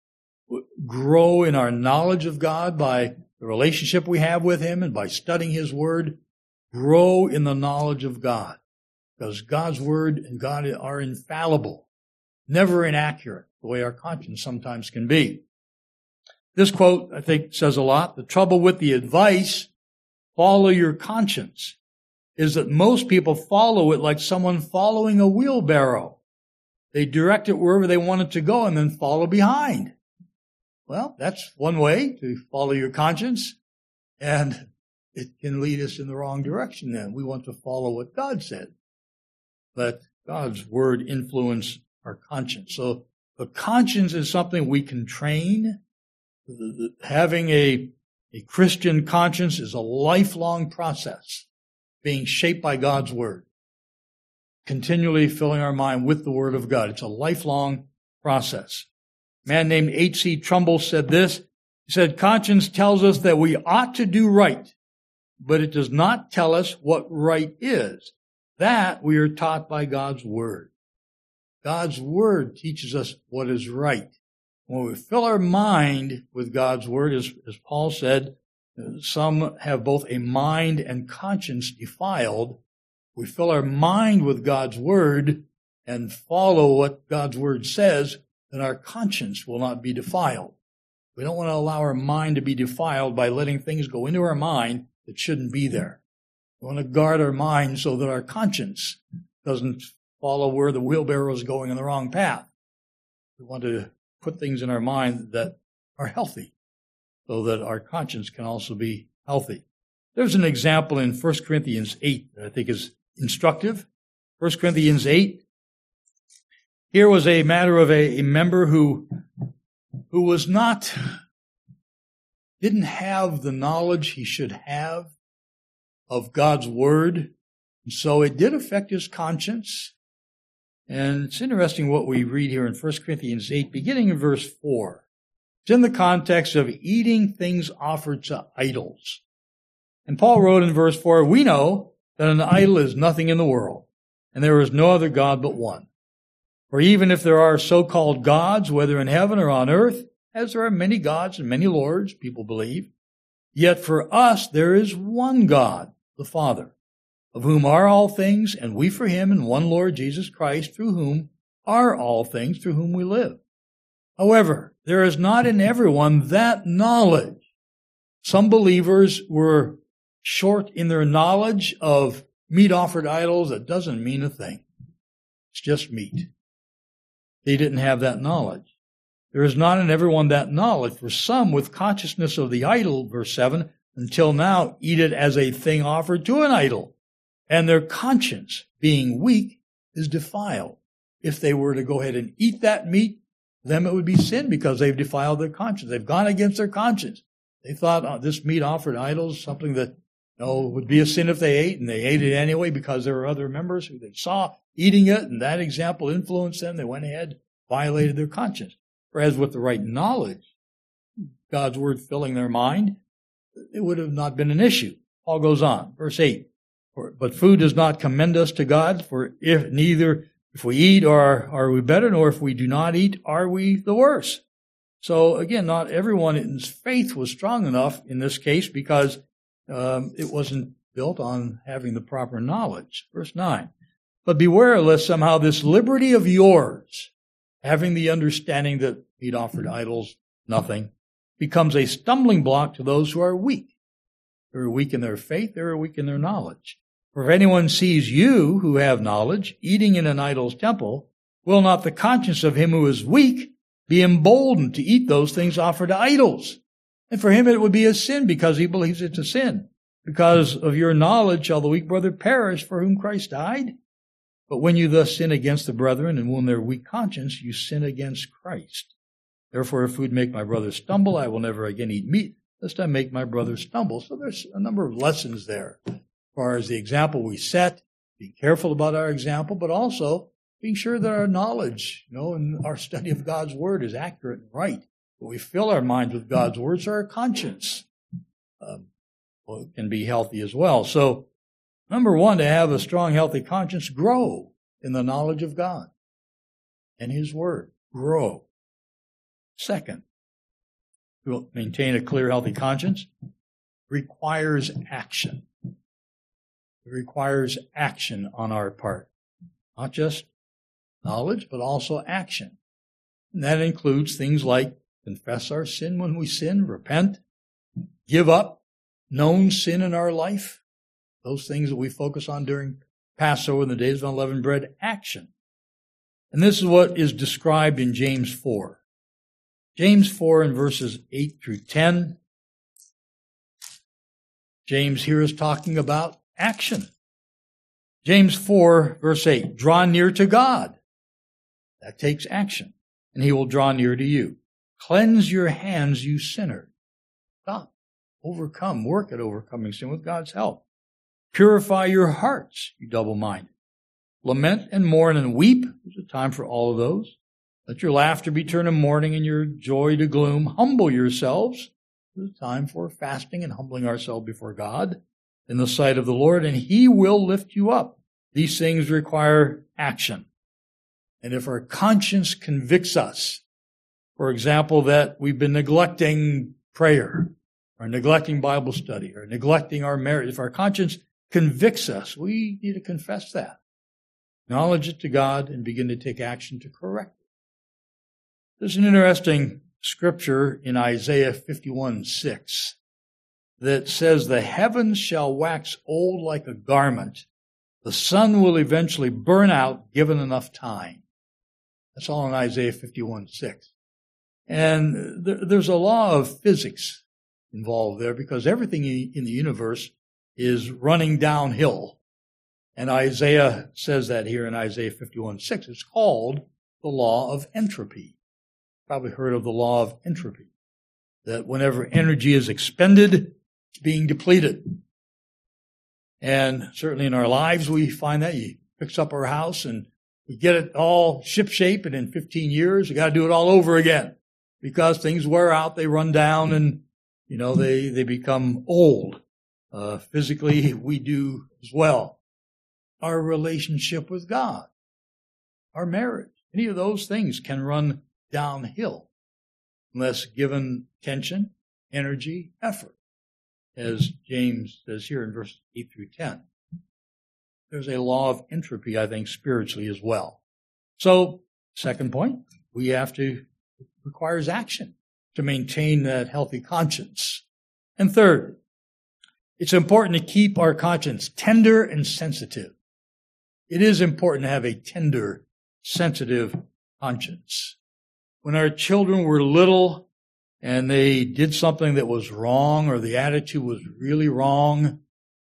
grow in our knowledge of God by the relationship we have with Him and by studying His Word. Grow in the knowledge of God, because God's Word and God are infallible, never inaccurate, the way our conscience sometimes can be. This quote, I think, says a lot. The trouble with the advice, follow your conscience, is that most people follow it like someone following a wheelbarrow. They direct it wherever they want it to go and then follow behind. Well, that's one way to follow your conscience, and it can lead us in the wrong direction then. We want to follow what God said. Let God's Word influence our conscience. So the conscience is something we can train. Having a Christian conscience is a lifelong process, being shaped by God's Word, continually filling our mind with the Word of God. It's a lifelong process. A man named H.C. Trumbull said this. He said, conscience tells us that we ought to do right, but it does not tell us what right is. That we are taught by God's Word. God's Word teaches us what is right. When we fill our mind with God's Word, as Paul said, some have both a mind and conscience defiled. We fill our mind with God's Word and follow what God's Word says, then our conscience will not be defiled. We don't want to allow our mind to be defiled by letting things go into our mind that shouldn't be there. We want to guard our mind so that our conscience doesn't follow where the wheelbarrow is going in the wrong path. We want to put things in our mind that are healthy so that our conscience can also be healthy. There's an example in 1 Corinthians 8 that I think is instructive. 1 Corinthians 8. Here was a matter of a member who didn't have the knowledge he should have of God's Word. And so it did affect his conscience. And it's interesting what we read here in 1 Corinthians 8, beginning in verse 4. It's in the context of eating things offered to idols. And Paul wrote in verse 4, we know that an idol is nothing in the world, and there is no other God but one. For even if there are so-called gods, whether in heaven or on earth, as there are many gods and many lords, people believe, yet for us there is one God, the Father, of whom are all things, and we for him, and one Lord Jesus Christ, through whom are all things, through whom we live. However, there is not in everyone that knowledge. Some believers were short in their knowledge of meat offered idols. That doesn't mean a thing. It's just meat. They didn't have that knowledge. There is not in everyone that knowledge. For some, with consciousness of the idol, verse 7, until now eat it as a thing offered to an idol, and their conscience, being weak, is defiled. If they were to go ahead and eat that meat, them it would be sin because they've defiled their conscience. They've gone against their conscience. They thought this meat offered idols, something that would be a sin if they ate, and they ate it anyway because there were other members who they saw eating it, and that example influenced them. They went ahead, violated their conscience. Whereas with the right knowledge, God's Word filling their mind, it would have not been an issue. Paul goes on, verse 8. But food does not commend us to God, for if we eat, are we better, nor if we do not eat, are we the worse. So again, not everyone's faith was strong enough in this case because it wasn't built on having the proper knowledge. Verse 9. But beware lest somehow this liberty of yours, having the understanding that meat offered idols, nothing, becomes a stumbling block to those who are weak. They are weak in their faith, they are weak in their knowledge. For if anyone sees you, who have knowledge, eating in an idol's temple, will not the conscience of him who is weak be emboldened to eat those things offered to idols? And for him it would be a sin because he believes it's a sin. Because of your knowledge shall the weak brother perish for whom Christ died? But when you thus sin against the brethren and wound their weak conscience, you sin against Christ. Therefore, if food make my brother stumble, I will never again eat meat, lest I make my brother stumble. So there's a number of lessons there. As far as the example we set, be careful about our example, but also being sure that our knowledge, and our study of God's Word is accurate and right. But we fill our minds with God's Word so our conscience can be healthy as well. So, number one, to have a strong, healthy conscience, grow in the knowledge of God and His Word. Grow. Second, to maintain a clear, healthy conscience requires action. It requires action on our part. Not just knowledge, but also action. And that includes things like confess our sin when we sin, repent, give up known sin in our life, those things that we focus on during Passover and the days of unleavened bread, action. And this is what is described in James 4. James 4 in verses 8 through 10. James here is talking about action. James 4 verse 8, draw near to God. That takes action, and he will draw near to you. Cleanse your hands, you sinner. Stop. Overcome. Work at overcoming sin with God's help. Purify your hearts, you double-minded. Lament and mourn and weep. There's a time for all of those. Let your laughter be turned to mourning and your joy to gloom. Humble yourselves. There's a time for fasting and humbling ourselves before God in the sight of the Lord, and he will lift you up. These things require action. And if our conscience convicts us, for example, that we've been neglecting prayer, or neglecting Bible study, or neglecting our marriage, if our conscience convicts us, we need to confess that. Acknowledge it to God and begin to take action to correct it. There's an interesting scripture in Isaiah 51:6 that says, the heavens shall wax old like a garment. The sun will eventually burn out given enough time. That's all in Isaiah 51:6. And there's a law of physics involved there because everything in the universe is running downhill. And Isaiah says that here in Isaiah 51:6. It's called the law of entropy. Probably heard of the law of entropy. That whenever energy is expended, it's being depleted. And certainly in our lives, we find that. You fix up our house and we get it all shipshape, and in 15 years, we got to do it all over again because things wear out, they run down, and they become old. Physically, we do as well. Our relationship with God, our marriage, any of those things can run downhill unless given attention, energy, effort, as James says here in verses 8 through 10. There's a law of entropy, I think, spiritually as well. So, second point, it requires action to maintain that healthy conscience. And third, it's important to keep our conscience tender and sensitive. It is important to have a tender, sensitive conscience. When our children were little and they did something that was wrong or the attitude was really wrong,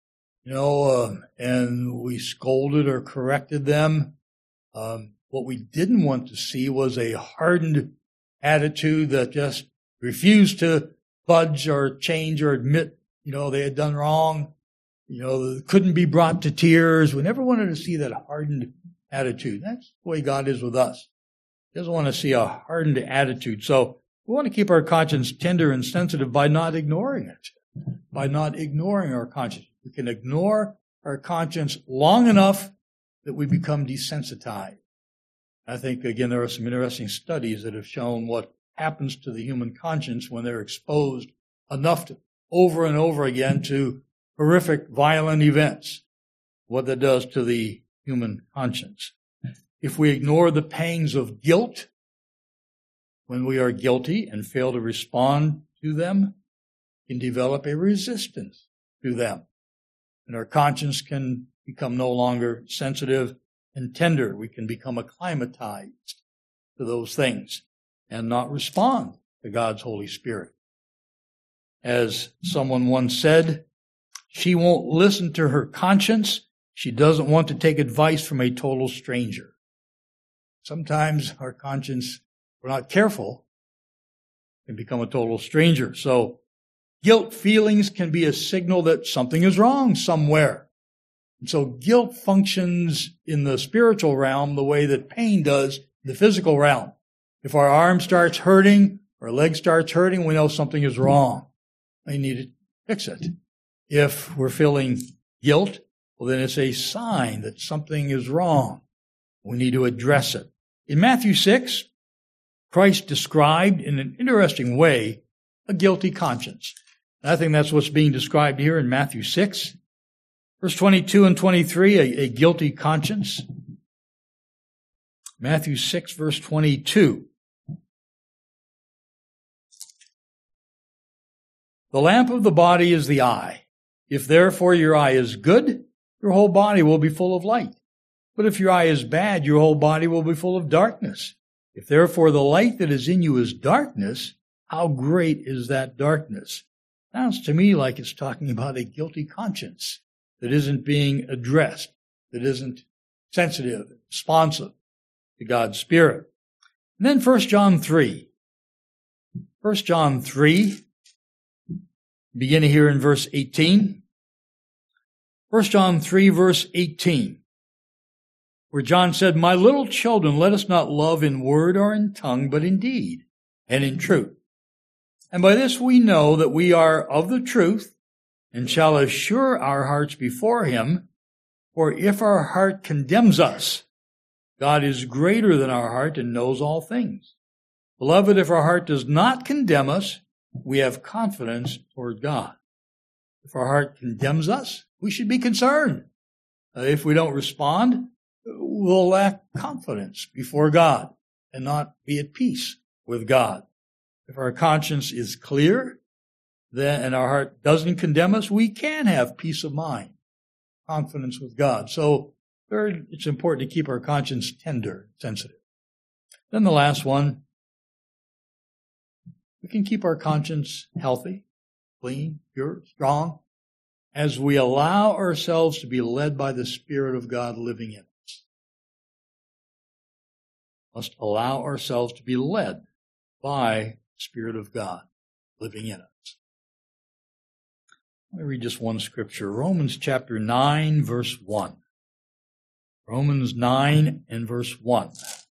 and we scolded or corrected them, what we didn't want to see was a hardened attitude that just refused to budge or change or admit, they had done wrong, couldn't be brought to tears. We never wanted to see that hardened attitude. That's the way God is with us. He doesn't want to see a hardened attitude. So we want to keep our conscience tender and sensitive by not ignoring it, by not ignoring our conscience. We can ignore our conscience long enough that we become desensitized. I think, again, there are some interesting studies that have shown what happens to the human conscience when they're exposed enough to over and over again to horrific, violent events, what that does to the human conscience. If we ignore the pangs of guilt when we are guilty and fail to respond to them, we can develop a resistance to them. And our conscience can become no longer sensitive and tender. We can become acclimatized to those things and not respond to God's Holy Spirit. As someone once said, she won't listen to her conscience. She doesn't want to take advice from a total stranger. Sometimes our conscience, if we're not careful, can become a total stranger. So guilt feelings can be a signal that something is wrong somewhere. And so guilt functions in the spiritual realm the way that pain does in the physical realm. If our arm starts hurting, our leg starts hurting, we know something is wrong. We need to fix it. If we're feeling guilt, well, then it's a sign that something is wrong. We need to address it. In Matthew 6, Christ described in an interesting way a guilty conscience. And I think that's what's being described here in Matthew 6. Verse 22 and 23, a guilty conscience. Matthew 6, verse 22. The lamp of the body is the eye. If therefore your eye is good, your whole body will be full of light. But if your eye is bad, your whole body will be full of darkness. If therefore the light that is in you is darkness, how great is that darkness? Sounds to me like it's talking about a guilty conscience that isn't being addressed, that isn't sensitive, responsive to God's Spirit. And then 1 John 3. 1 John 3, beginning here in verse 18. 1 John 3, verse 18, where John said, My little children, let us not love in word or in tongue, but in deed and in truth. And by this we know that we are of the truth, and shall assure our hearts before him. For if our heart condemns us, God is greater than our heart and knows all things. Beloved, if our heart does not condemn us, we have confidence toward God. If our heart condemns us, we should be concerned. If we don't respond, we'll lack confidence before God and not be at peace with God. If our conscience is clear, then, and our heart doesn't condemn us, we can have peace of mind, confidence with God. So third, it's important to keep our conscience tender, sensitive. Then the last one, we can keep our conscience healthy, clean, pure, strong, as we allow ourselves to be led by the Spirit of God living in us. Must allow ourselves to be led by the Spirit of God living in us. Let me read just one scripture. Romans chapter 9, verse 1. Romans 9 and verse 1.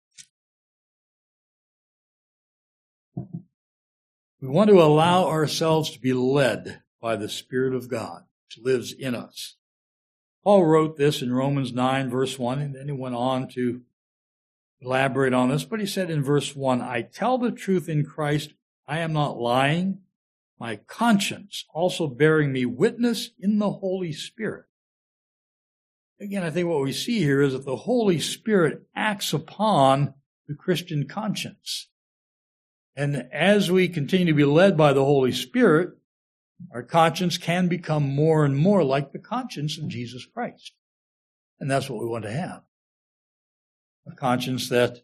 We want to allow ourselves to be led by the Spirit of God, which lives in us. Paul wrote this in Romans 9, verse 1, and then he went on to elaborate on this, but he said in verse 1, I tell the truth in Christ, I am not lying, my conscience also bearing me witness in the Holy Spirit. Again, I think what we see here is that the Holy Spirit acts upon the Christian conscience. And as we continue to be led by the Holy Spirit, our conscience can become more and more like the conscience of Jesus Christ. And that's what we want to have. A conscience that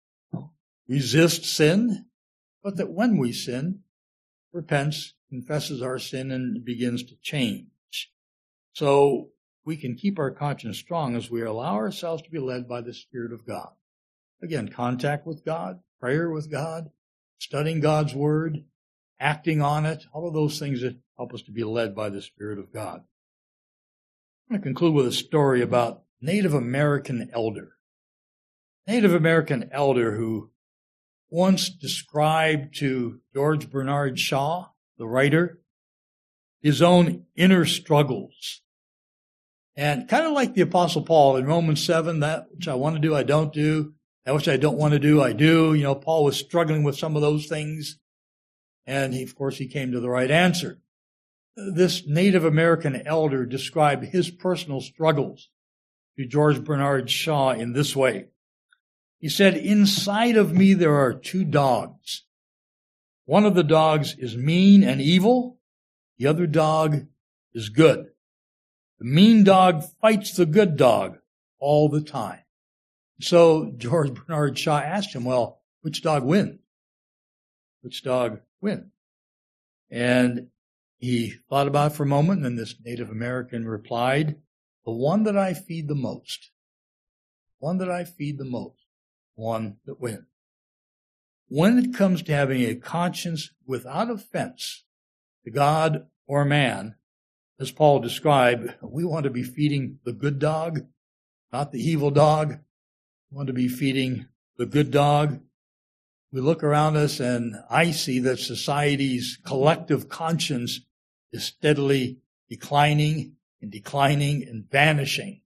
resists sin, but that when we sin, repents, confesses our sin, and begins to change. So we can keep our conscience strong as we allow ourselves to be led by the Spirit of God. Again, contact with God, prayer with God, studying God's Word, acting on it, all of those things that help us to be led by the Spirit of God. I'm going to conclude with a story about Native American elder. Native American elder who once described to George Bernard Shaw, the writer, his own inner struggles. And kind of like the Apostle Paul in Romans 7, that which I want to do, I don't do. That which I don't want to do, I do. You know, Paul was struggling with some of those things. And he came to the right answer. This Native American elder described his personal struggles to George Bernard Shaw in this way. He said, inside of me there are two dogs. One of the dogs is mean and evil. The other dog is good. The mean dog fights the good dog all the time. So George Bernard Shaw asked him, well, which dog wins? Which dog wins? And he thought about it for a moment, and then this Native American replied, the one that I feed the most. One that I feed the most. One that wins. When it comes to having a conscience without offense to God or man, as Paul described, we want to be feeding the good dog, not the evil dog. We want to be feeding the good dog. We look around us and I see that society's collective conscience is steadily declining and vanishing.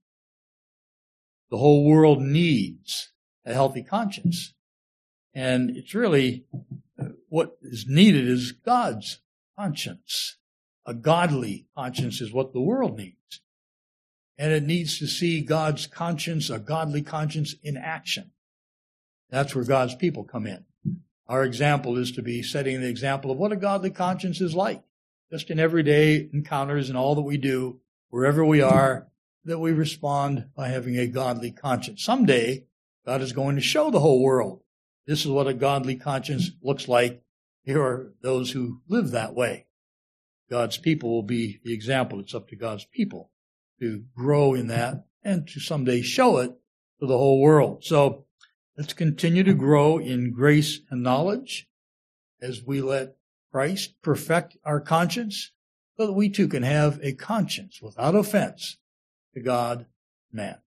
The whole world needs a healthy conscience. And it's really what is needed is God's conscience. A godly conscience is what the world needs. And it needs to see God's conscience, a godly conscience, in action. That's where God's people come in. Our example is to be setting the example of what a godly conscience is like. Just in everyday encounters and all that we do, wherever we are, that we respond by having a godly conscience. Someday, God is going to show the whole world, this is what a godly conscience looks like. Here are those who live that way. God's people will be the example. It's up to God's people to grow in that and to someday show it to the whole world. So let's continue to grow in grace and knowledge as we let Christ perfect our conscience so that we too can have a conscience without offense to God and man.